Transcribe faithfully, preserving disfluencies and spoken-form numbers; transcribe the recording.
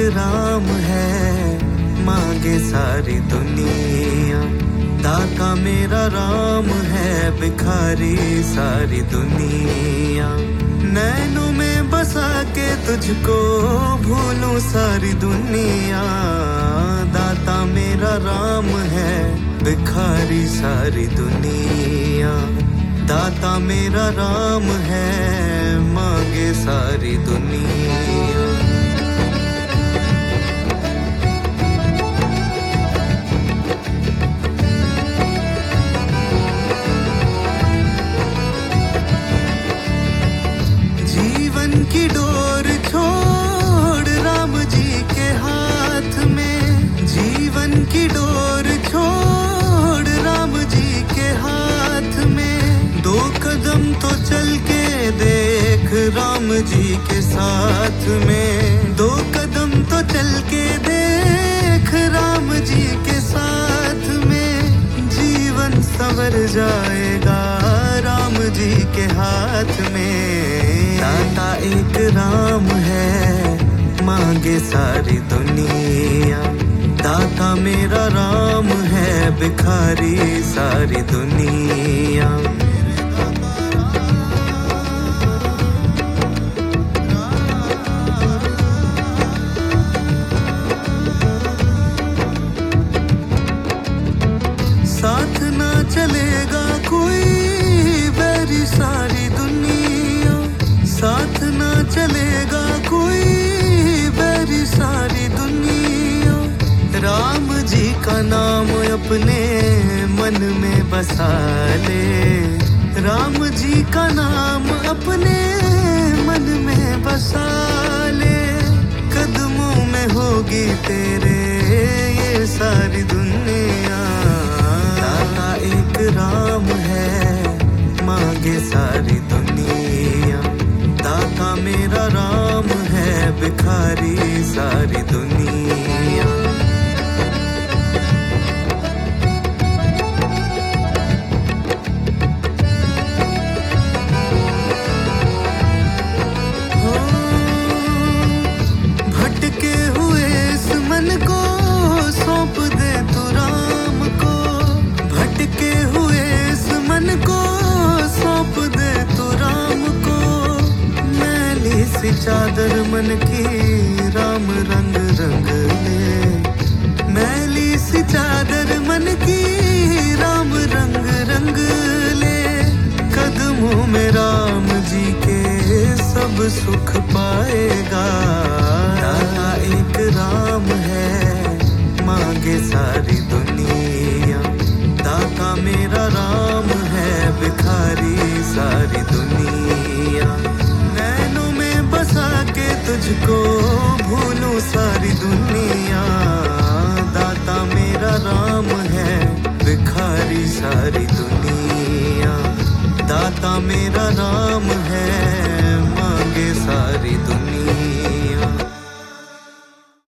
राम है, मांगे सारी दुनिया। दाता मेरा राम है, भिखारी सारी दुनिया। नैनों में बसा के तुझको भूलूं सारी दुनिया। दाता मेरा राम है, भिखारी सारी दुनिया। दाता मेरा राम है, मांगे सारी दुनिया। जीवन की डोर छोड़ राम जी के हाथ में। जीवन की डोर छोड़ राम जी के हाथ में। दो कदम तो चल के देख राम जी के साथ में। दो कदम तो चल के देख राम जी के साथ में। जीवन संवर जाएगा राम जी के हाथ में। दाता एक राम है, मांगे सारी दुनिया। दाता मेरा राम है, भिखारी सारी दुनिया। साथ ना चलेगा कोई बैरी सारी दुनिया। साथ ना चलेगा कोई बैरी सारी दुनिया। राम जी का नाम अपने मन में बसा ले। राम जी का नाम अपने मन में बसा ले। कदमों में होगी तेरे ये सारी दुनिया। दाता एक राम है, मांगे सारी दुनिया। दाता मेरा राम है, भिखारी सारी दुनिया। हो भटके हुए इस मन को सौंप दे तू राम को। भटके हुए इस मन को सौंप दे तू राम को। मैली सी चादर मन की राम रंग रंग ले। मैली सी चादर मन की राम रंग रंग ले। कदमों में राम जी के सब सुख पाएगा। दाता एक राम है, मांगे सारी दुनिया। दाता मेरा राम है, भिखारी सारी दुनिया। नैनों में बसा के तुझको भूलूं सारी दुनिया। दाता मेरा राम है, भिखारी सारी दुनिया। दाता मेरा राम है, मांगे सारी दुनिया।